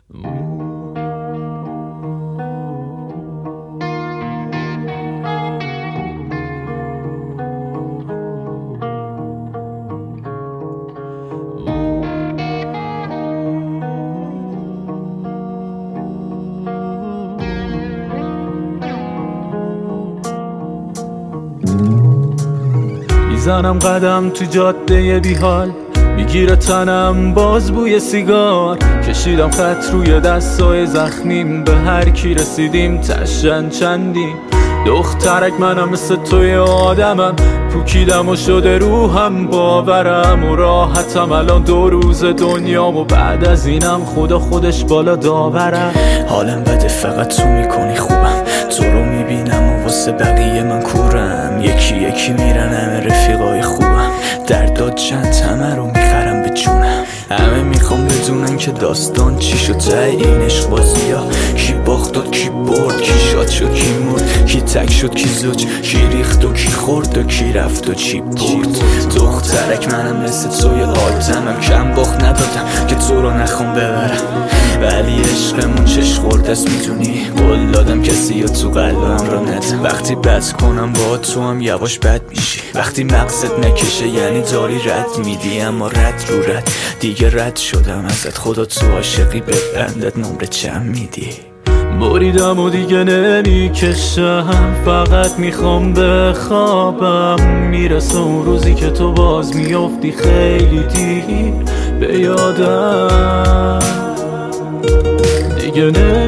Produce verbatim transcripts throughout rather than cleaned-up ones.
میزنم قدم تو جاده بیحال، میگیره تنم باز بوی سیگار. کشیدم خط روی دستای زخمیم، به هر کی رسیدیم تشن چندیم. دخترک منم مثل توی آدمم، پوکیدم و شده روحم باورم و راحتم الان دو روز دنیام و بعد از اینم خدا خودش بالا داورم. حالم بده فقط تو میکنی خوبم، تو رو میبینم و واسه بقیه من کورم. یکی یکی میرن همه رفیقای خوبم، درداد چند همه رو میخرم به جونم. همه میخوام بدونن که داستان چی شد ته این عشق بازی ها. کی باخت و کی برد، کی شاد شد کی مرد، کی تک شد کی زوج، کی ریخت و کی خورد و کی رفت و چی برد. دخترک منم مثل توی آدمم، کم باخت ندادم که تو رو نخوام ببرم. ولی عشقمون چش خورد است میدونی، قول دادم کسی یا تو قلبم رو ندم. وقتی بد کنم با تو هم یواش بد میشی، وقتی مغزت نکشه یعنی داری رد میدی. اما رد رو رد دیگه رد شدم ازت، خدا تو عاشقی به بندت نمره چند میدی. بریدم و دیگه نمیکشم، فقط میخوام بخوابم. میرسه اون روزی که تو باز میافتی خیلی دیر به یادم. دیگه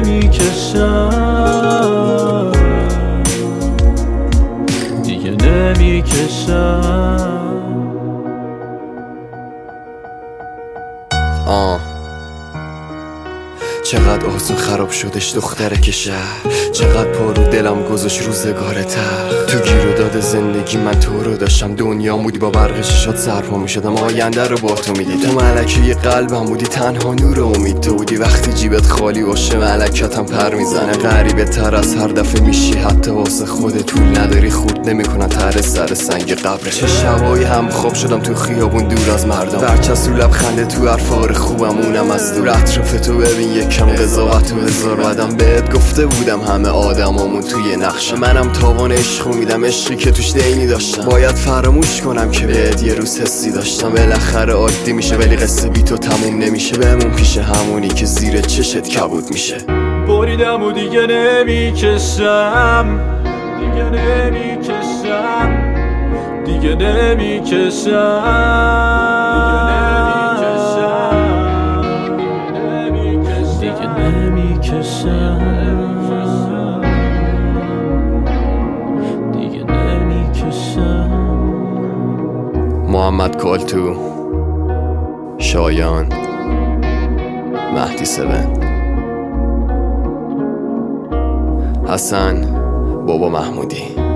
نمیکشم، دیگه نمیکشم. آه چقدر آسون خراب شدش دختره که شهر، چقدر پارو دلم گذاشت روزگار تر. تو گیر و داد زندگی من تو رو داشتم، دنیا بودی با برق شیشات سرپا میشدم، آینده رو با تو میدیدم. تو ملکه قلبم بودی، تنها نور امید تو بودی. وقتی جیبت خالی باشه ملکتم پر میزنه، غریبه تر از هر دفعه میشی. حتی واسه خودت طول نداری، خورد نمیکنن تر سر سنگ قبره. چه شبایی هم خواب شدم تو خیابون دور از مردم، برچسب رو لبخنده تو حرفار خوبم اونم از دور. اطراف تو ببین یکم قضاوت و هزار بدم، بهت گفته بودم همه آدمامون توی نقشه. منم تاوان عشقو میدم، عشقی که توش دینی داشتم. باید فراموش کنم که بهت یه روز حسی داشتم. بالاخره عادی میشه ولی قصه بی تو تموم نمیشه. بمون پیش همونی که زیر چشت کبود میشه. بریدم و دیگه نمیکشم، دیگه نمیکشم، دیگه نمیکشم. دیگه نمیکشم. محمد کالتو، شایان، مهدی سون، حسن، بابا محمودی.